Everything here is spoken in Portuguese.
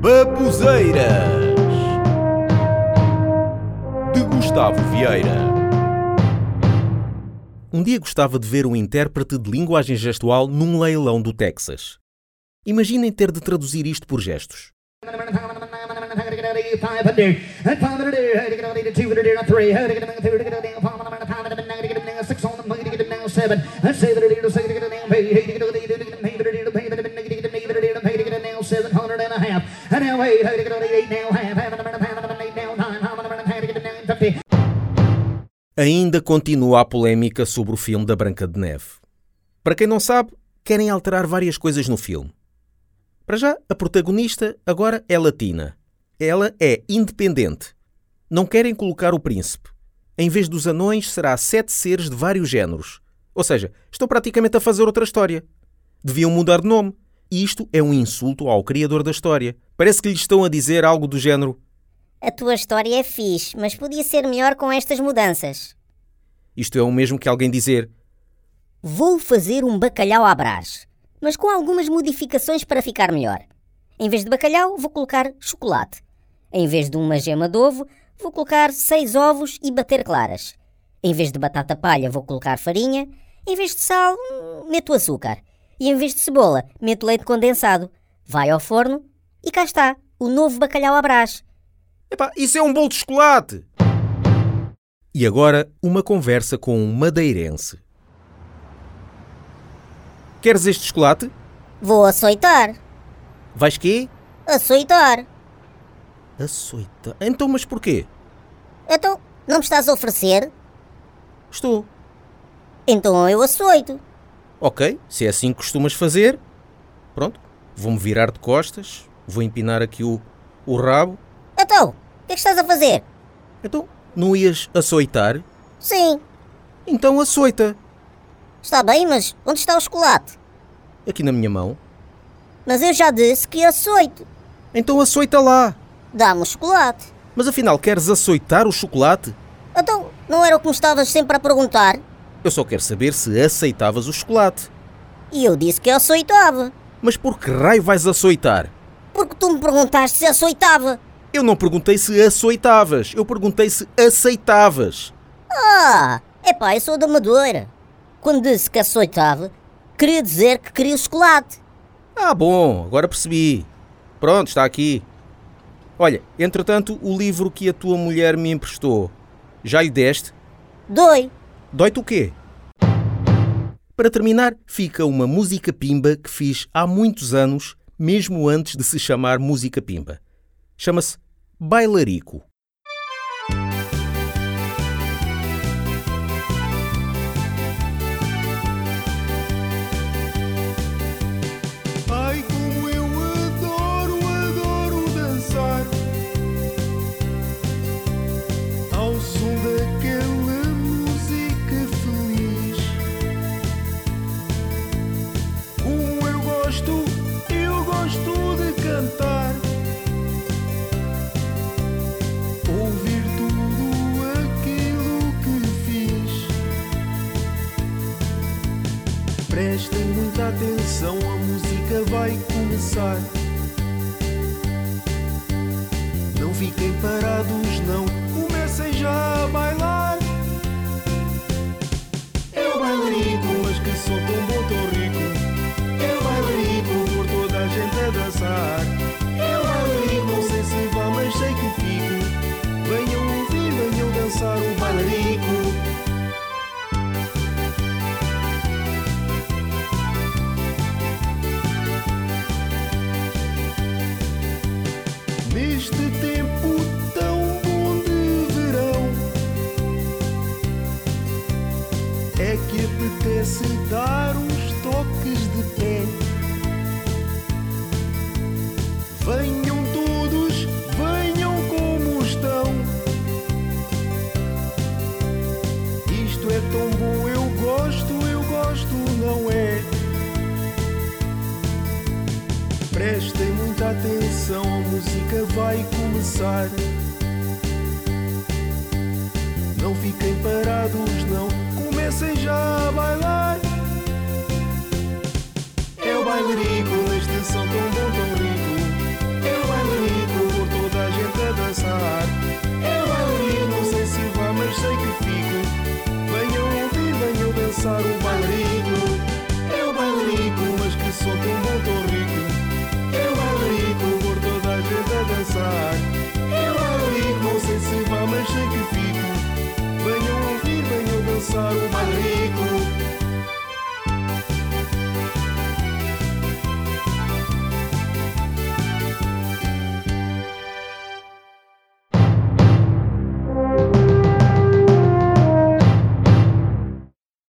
Baboseiras de Gustavo Vieira. Um dia gostava de ver um intérprete de linguagem gestual num leilão do Texas. Imaginem ter de traduzir isto por gestos. Ainda continua a polémica sobre o filme da Branca de Neve. Para quem não sabe, querem alterar várias coisas no filme. Para já, a protagonista agora é latina. Ela é independente. Não querem colocar o príncipe. Em vez dos anões, será 7 seres de vários géneros. Ou seja, estão praticamente a fazer outra história. Deviam mudar de nome. E isto é um insulto ao criador da história. Parece que lhes estão a dizer algo do género: a tua história é fixe, mas podia ser melhor com estas mudanças. Isto é o mesmo que alguém dizer: vou fazer um bacalhau à Brás, mas com algumas modificações para ficar melhor. Em vez de bacalhau, vou colocar chocolate. Em vez de uma gema de ovo, vou colocar 6 ovos e bater claras. Em vez de batata palha, vou colocar farinha. Em vez de sal, meto açúcar. E em vez de cebola, meto leite condensado. Vai ao forno e cá está, o novo bacalhau à Brás. Epá, isso é um bolo de chocolate! E agora, uma conversa com um madeirense. Queres este chocolate? Vou açoitar. Vais quê? Açoitar. Açoitar? Então, mas porquê? Então, não me estás a oferecer? Estou. Então eu açoito. Ok, se é assim que costumas fazer, pronto, vou-me virar de costas, vou empinar aqui o rabo. Então, o que é que estás a fazer? Então, não ias açoitar? Sim. Então açoita. Está bem, mas onde está o chocolate? Aqui na minha mão. Mas eu já disse que açoito. Então açoita lá. Dá-me o chocolate. Mas afinal, queres açoitar o chocolate? Então, não era o que me estavas sempre a perguntar? Eu só quero saber se aceitavas o chocolate. E eu disse que açoitava. Mas por que raio vais açoitar? Porque tu me perguntaste se açoitava. Eu não perguntei se açoitavas, eu perguntei se aceitavas. Epá, eu sou da Madeira. Quando disse que açoitava, queria dizer que queria o chocolate. Bom, agora percebi. Pronto, está aqui. Olha, entretanto, o livro que a tua mulher me emprestou, já lhe deste? Dói. Dói-te o quê? Para terminar, fica uma música pimba que fiz há muitos anos, mesmo antes de se chamar música pimba. Chama-se Bailarico. Ai, como eu adoro dançar ao som daquela música feliz. Como eu gosto de cantar, ouvir tudo aquilo que fiz. Prestem muita atenção, a música vai começar. Não fiquem parados, não, comecem já a bailar. É o bailarico, mas que som tão bom, tão rico. É o bailarico, por toda a gente a dançar. É o bailarico, não sei se vá, mas sei que fico. Venham ouvir, venham dançar o bailarico. Neste tempo tão bom de verão, é que apetece dar uns toques de pé. Venham todos, venham como estão. Isto é tão bom, eu gosto, não é? Prestem muita atenção, a música vai começar. Não fiquem parados, não, comecem já a bailar. É o bailarico neste som tão bom, tão